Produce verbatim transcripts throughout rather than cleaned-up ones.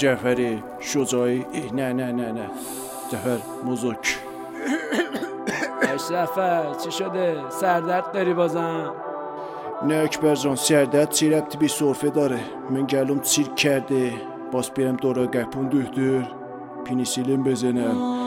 جعفری شجاعی. نه نه نه نه جعفر موزوک. اشرفه چی شده؟ سردرد داری بازم؟ نه اکبر جان، سردرد چی ربطی به سرفه داره؟ من گلوم چیرک کرده، باز برم دورا گپون دکتر پنیسیلین بزنم.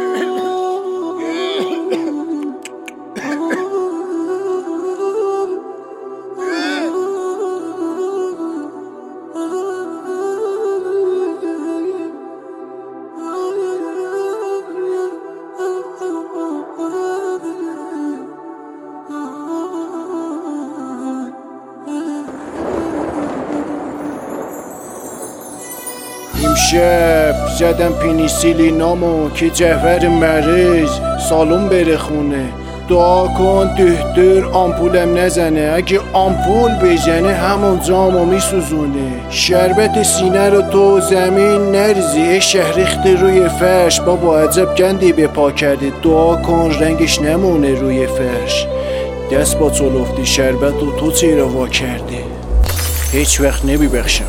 امشب زدم پنیسیلینامو که جعفر مریض سالون بره خونه. دعا کن دکتر آمپولم نزنه، اگه آمپول بزنه همون جامو میسوزونه. شربت سینه رو تو زمین نریزی، شهر ریخته روی فرش. بابا عجب گندی به پا کرده، دعا کن رنگش نمونه روی فرش. دست با چلفتی شربت رو تو چرا وا کرده؟ هیچ وقت نمیبخشم.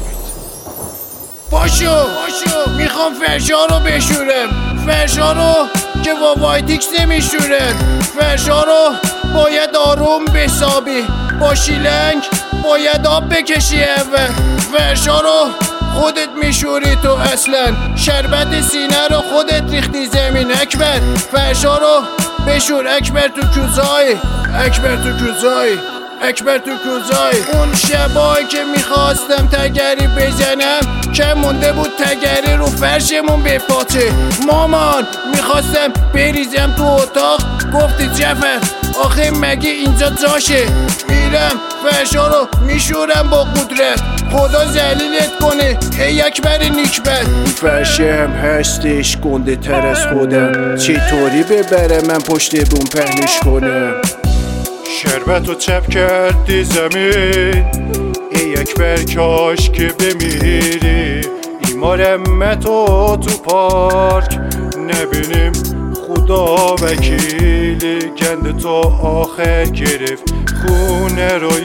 باشو باشو میخوام فرشا رو بشورم، فرشا رو که با وایتیکس نمیشورن. فرشا رو باید آروم بسابی، با شیلنگ باید آب بکشی اول. فرشا رو خودت میشوری تو اصلا، شربت سینه رو خودت ریختی زمین. اکبر فرشا رو بشور، اکبر تو کوزای، اکبر تو کوزای، اکبر تو کوزای. اون شبایی که میخواستم تگری بزنم که مونده بود تگری رو فرشمون بپاچه. مامان میخواستم بریزم تو اتاق، گفتی جعفر آخه مگه اینجا جاشه؟ میرم فرشا رو میشورم با قدرت، خدا ذلیلت کنه ای اکبر نیکبت. فرشه هم هستش گنده تر از خودم، چطوری ببرم من پشت بوم پهنش کنم؟ شربت رو چپ کردی زمین، ای اکبر کاش که بمیری. ایمارم تو تو پارک نبینیم خدا وکیلی. گند تو آخر گرفت خونه رو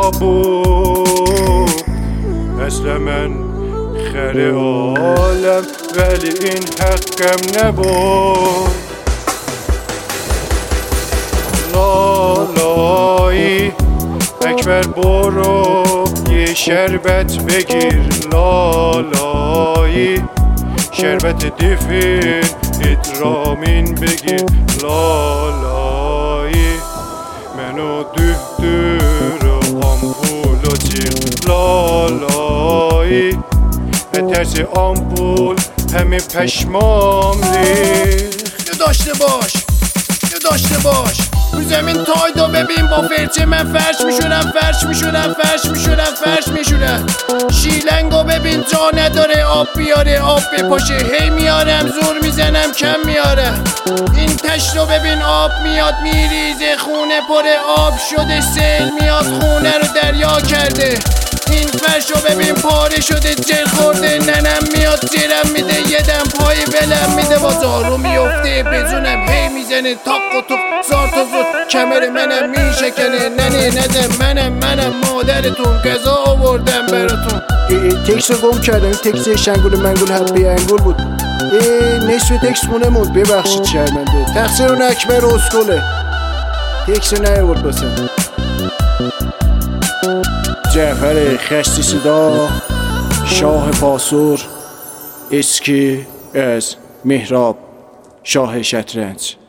یابو. اصلا من خر عالم ولی این حقم نبود. لالایی اکبر برو یه شربت بگیر. لالایی شربت دیفین ادرامین بگیر. لالایی منو دکتر و آمپول و جیر. لالایی ترس آمپول همه پشمام ریخت. داشته باش داشته باش رو زمین تایدو ببین، با فرچه من فرش میشورم، فرش میشورم، فرش میشورم، فرش میشورم. شیلنگو ببین جا نداره آب بیاره آب بپاشه، هی میارم زور میزنم کم میاره. این تشت رو ببین آب میاد میریزه، خونه پر آب شده، سیل میاد خونه رو دریا کرده. این فرشو ببین پاره شده جر خورده، ننم میاد جرم میده، یه دم پای بلم میده، با زارو میفته بزونم هی میزنه تاق و توق زار تا زود کمر منم میشکنه. ننه ندم منم منم مادرتون غذا آوردم براتون. تکس رو گم کردم، تکس شنگول منگول حبه انگول بود. نصف تکس مونه موند، ببخشید شرمنده. تقصیر اون اکبر اسکوله، تکس رو نیاورد باسم. جعفر خشتی صدا، شاه پاسور، اسکی از مهراب، شاه شطرنج.